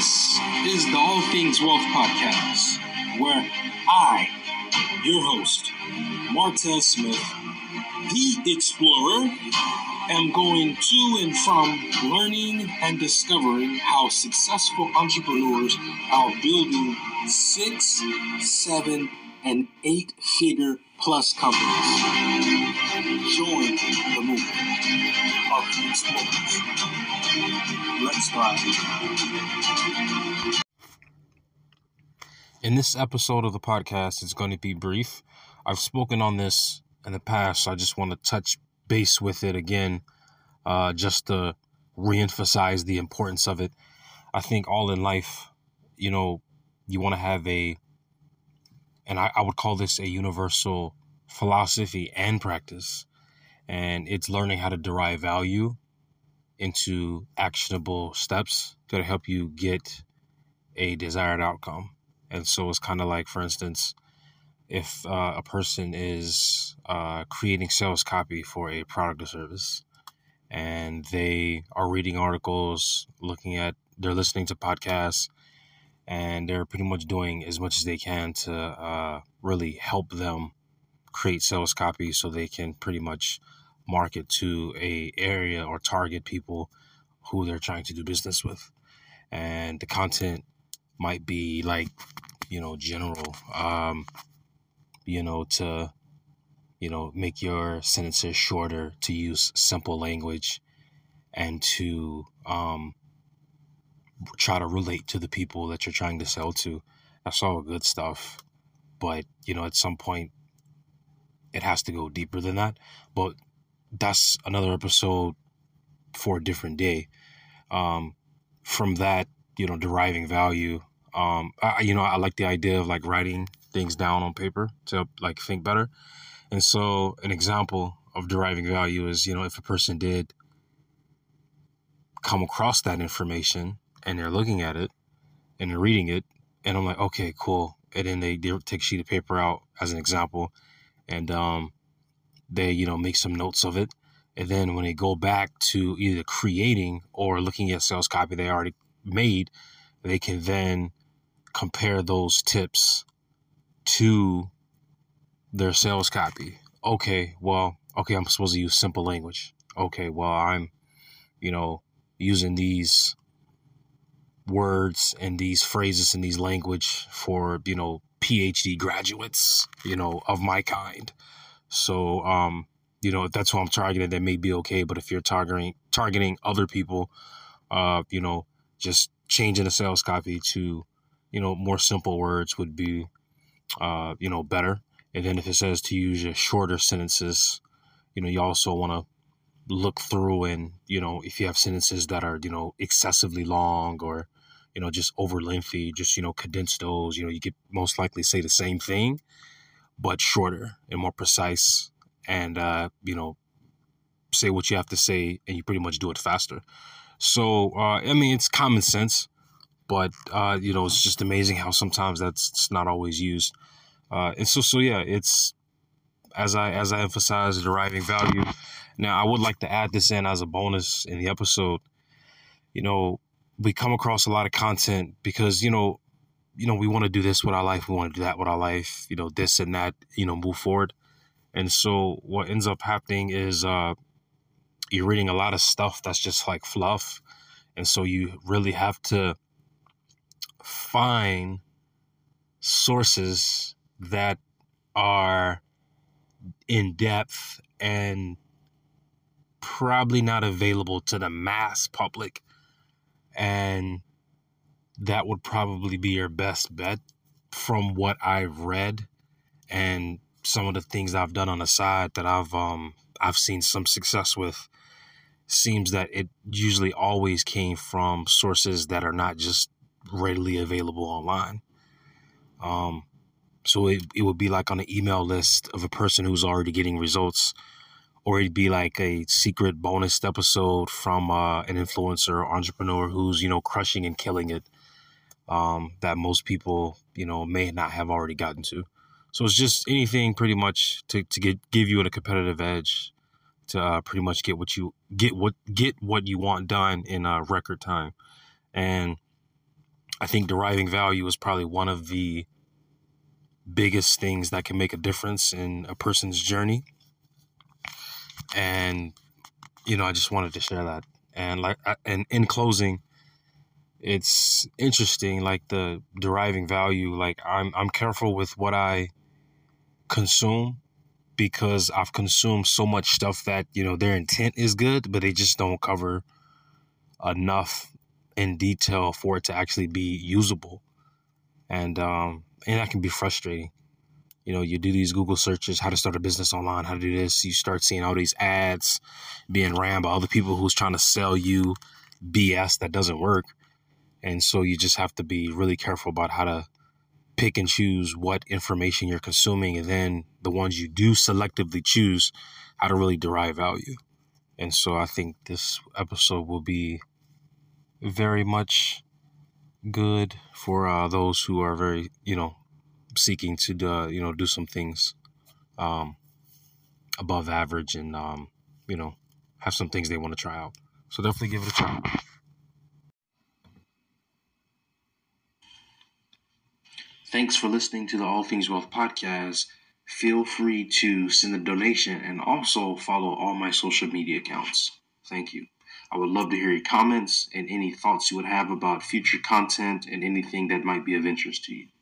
This is the All Things Wealth Podcast, where I, your host, Martez Smith, the explorer, am going to and from learning and discovering how successful entrepreneurs are building 6, 7, and 8-figure plus companies. Join the movement of the explorers. Let's ride. In this episode of the podcast, it's going to be brief. I've spoken on this in the past, so I just want to touch base with it again, just to reemphasize the importance of it. I think all in life, you want to have and I would call this a universal philosophy and practice, and it's learning how to derive value into actionable steps to help you get a desired outcome. And so it's kind of like, for instance, if a person is creating sales copy for a product or service, and they are reading articles, they're listening to podcasts, and they're pretty much doing as much as they can to really help them create sales copy so they can pretty much market to a area or target people who they're trying to do business with. And the content might be like, general, to, make your sentences shorter, to use simple language, and to try to relate to the people that you're trying to sell to. That's all good stuff. But, at some point, it has to go deeper than that. But that's another episode for a different day. From that, deriving value, I like the idea of like writing things down on paper to like think better. And so an example of deriving value is, if a person did come across that information and they're looking at it and they're reading it, and I'm like, okay, cool. And then they take a sheet of paper out as an example, and they, make some notes of it. And then when they go back to either creating or looking at sales copy they already made, they can then compare those tips to their sales copy. Okay, I'm supposed to use simple language. Okay, well, I'm, using these words and these phrases and these language for, PhD graduates, of my kind. So, if that's who I'm targeting, that may be okay. But if you're targeting other people, just changing the sales copy to, more simple words would be, better. And then if it says to use your shorter sentences, you also want to look through and, if you have sentences that are, excessively long or, just over lengthy, just, condense those. You could most likely say the same thing, but shorter and more precise, and, say what you have to say, and you pretty much do it faster. So, it's common sense, but, it's just amazing how sometimes it's not always used. And so yeah, it's, as I emphasize, deriving value. Now, I would like to add this in as a bonus in the episode. We come across a lot of content because, we want to do this with our life. We want to do that with our life, this and that, move forward. And so what ends up happening is you're reading a lot of stuff that's just like fluff. And so you really have to find sources that are in depth and probably not available to the mass public. And that would probably be your best bet from what I've read and some of the things I've done on the side that I've seen some success with. Seems that it usually always came from sources that are not just readily available online. So it would be like on an email list of a person who's already getting results, or it'd be like a secret bonus episode from an influencer or entrepreneur who's, crushing and killing it, that most people, may not have already gotten to. So it's just anything pretty much to give you a competitive edge, to pretty much get what you want done in a record time. And I think deriving value is probably one of the biggest things that can make a difference in a person's journey. And, I just wanted to share that. And in closing, it's interesting, like the deriving value, like I'm careful with what I consume because I've consumed so much stuff that, their intent is good, but they just don't cover enough in detail for it to actually be usable. And that can be frustrating. You do these Google searches, how to start a business online, how to do this. You start seeing all these ads being ran by other people who's trying to sell you BS that doesn't work. And so you just have to be really careful about how to pick and choose what information you're consuming. And then the ones you do selectively choose, how to really derive value. And so I think this episode will be very much good for those who are very, seeking to, do some things above average and, have some things they want to try out. So definitely give it a try. Thanks for listening to the All Things Wealth podcast. Feel free to send a donation and also follow all my social media accounts. Thank you. I would love to hear your comments and any thoughts you would have about future content and anything that might be of interest to you.